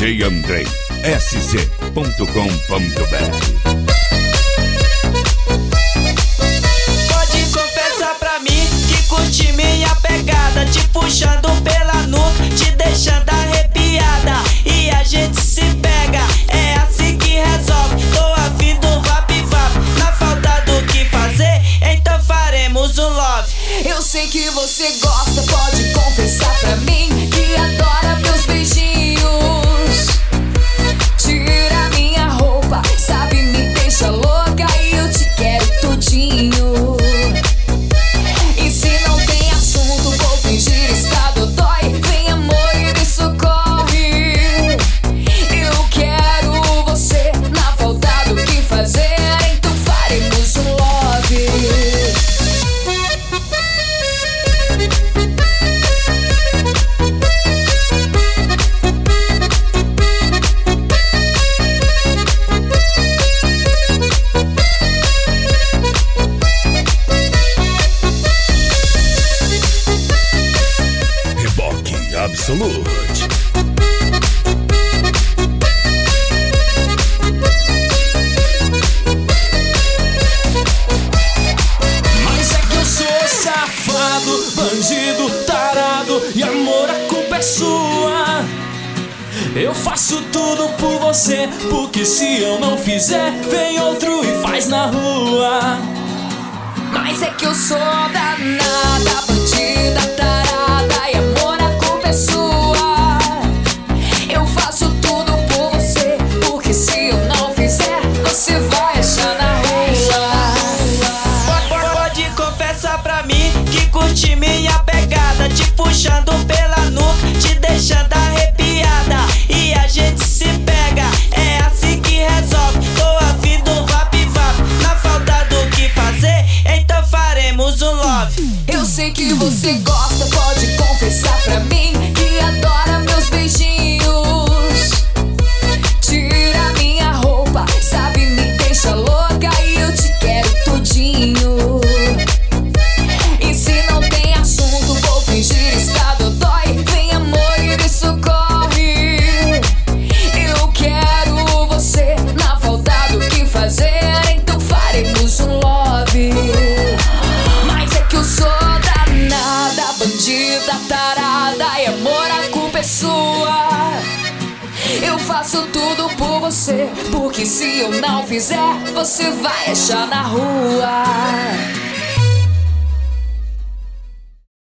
DJ Andrei, sc.com.br. Pode confessar pra mim que curte minha pegada, te puxando pela nuca, te deixando arrepiada. E a gente se pega, é assim que resolve. Tô afim do vap-vap, na falta do que fazer, então faremos um love. Eu sei que você gosta, pode confessar pra mim que adora meus beijinhos. Tira minha roupa, sabe, me deixa louca e eu te quero tudinho. E se não tem assunto, vou fingir estar dodói. Vem amor e me socorre. Eu quero você, na falta do que fazer, então faremos um love. Reboque Absolute. Mas é que eu sou safado, bandido, tarado, e amor, a culpa é sua. Eu faço tudo por você, porque se eu não fizer, vem outro e faz na rua. Mas é que eu sou danada, bandida, tarada, e amor, a culpa é sua. Eu faço tudo por você, porque se eu não fizer, você vai achar na rua. Pode confessar pra mim que curte minha pegada, te puxando pela nuca, te deixando arrepiada. E a gente se pega, é assim que resolve. Tô afim do vap-vap, na falta do que fazer, então faremos um love. Eu sei que você gosta, pode confessar pra mim que adora meus beijinhos. Tira minha roupa, sabe, me deixa louca e eu te quero tudinho. E se não tem assunto, vou fingir estar dodói. Vem amor e me socorre. Eu quero você, na falta do que fazer, então faremos um love. Mas é que eu sou danada, bandida, tarada, e amor, a culpa é sua. Eu faço tudo por você, porque se eu não fizer, você vai achar na rua.